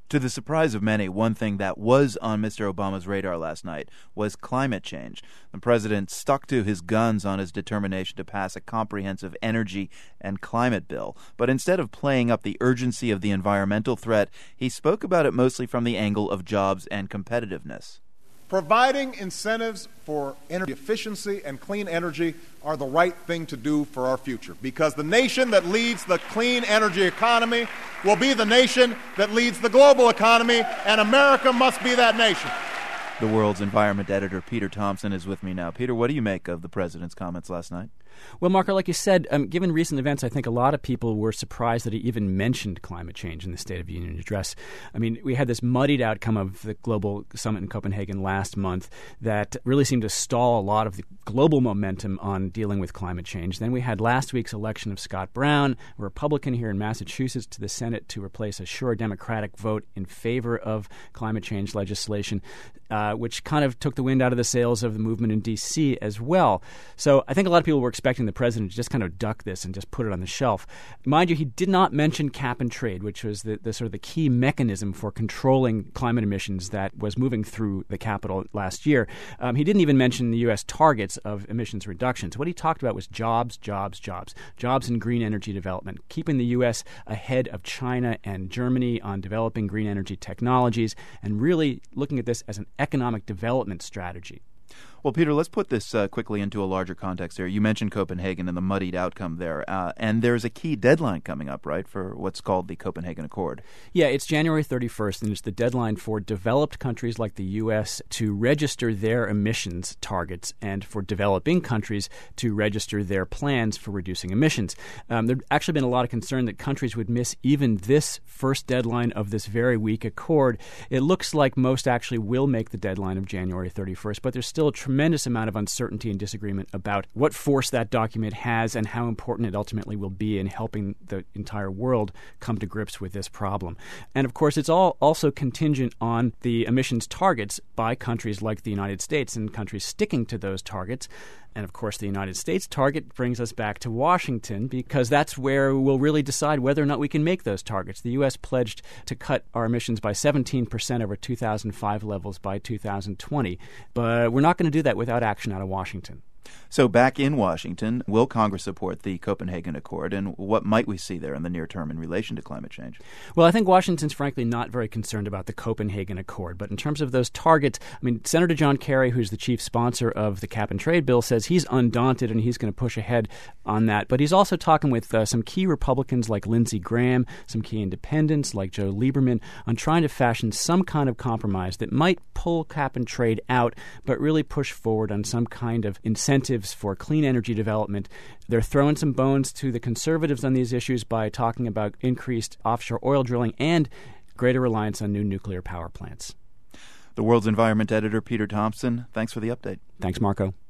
To the surprise of many, one thing that was on Mr. Obama's radar last night was climate change. The president stuck to his guns on his determination to pass a comprehensive energy and climate bill. But instead of playing up the urgency of the environmental threat, he spoke about it mostly from the angle of jobs and competitiveness. Providing incentives for energy efficiency and clean energy are the right thing to do for our future, because the nation that leads the clean energy economy will be the nation that leads the global economy, and America must be that nation. The World's Environment editor, Peter Thompson, is with me now. Peter, what do you make of the president's comments last night? Well, Marco, like you said, given recent events, I think a lot of people were surprised that he even mentioned climate change in the State of the Union address. I mean, we had this muddied outcome of the global summit in Copenhagen last month that really seemed to stall a lot of the global momentum on dealing with climate change. Then we had last week's election of Scott Brown, a Republican here in Massachusetts, to the Senate to replace a sure Democratic vote in favor of climate change legislation, which kind of took the wind out of the sails of the movement in D.C. as well. So I think a lot of people were expecting the president to just kind of duck this and just put it on the shelf. Mind you, he did not mention cap and trade, which was the sort of the key mechanism for controlling climate emissions that was moving through the Capitol last year. He didn't even mention the U.S. targets of emissions reductions. What he talked about was jobs in green energy development, keeping the U.S. ahead of China and Germany on developing green energy technologies, and really looking at this as an economic development strategy. Well, Peter, let's put this quickly into a larger context here. You mentioned Copenhagen and the muddied outcome there. And there's a key deadline coming up, right, for what's called the Copenhagen Accord. Yeah, it's January 31st, and it's the deadline for developed countries like the U.S. to register their emissions targets and for developing countries to register their plans for reducing emissions. There'd actually been a lot of concern that countries would miss even this first deadline of this very weak accord. It looks like most actually will make the deadline of January 31st, but there's still a tremendous amount of uncertainty and disagreement about what force that document has and how important it ultimately will be in helping the entire world come to grips with this problem. And of course, it's all also contingent on the emissions targets by countries like the United States and countries sticking to those targets. And of course, the United States target brings us back to Washington, because that's where we'll really decide whether or not we can make those targets. The U.S. pledged to cut our emissions by 17% over 2005 levels by 2020. But we're not going to do that without action out of Washington. So back in Washington, will Congress support the Copenhagen Accord, and what might we see there in the near term in relation to climate change? Well, I think Washington's frankly not very concerned about the Copenhagen Accord. But in terms of those targets, I mean, Senator John Kerry, who's the chief sponsor of the cap and trade bill, says he's undaunted and he's going to push ahead on that. But he's also talking with some key Republicans like Lindsey Graham, some key independents like Joe Lieberman, on trying to fashion some kind of compromise that might pull cap and trade out, but really push forward on some kind of incentives for clean energy development. They're throwing some bones to the conservatives on these issues by talking about increased offshore oil drilling and greater reliance on new nuclear power plants. The World's Environment editor, Peter Thompson, thanks for the update. Thanks, Marco.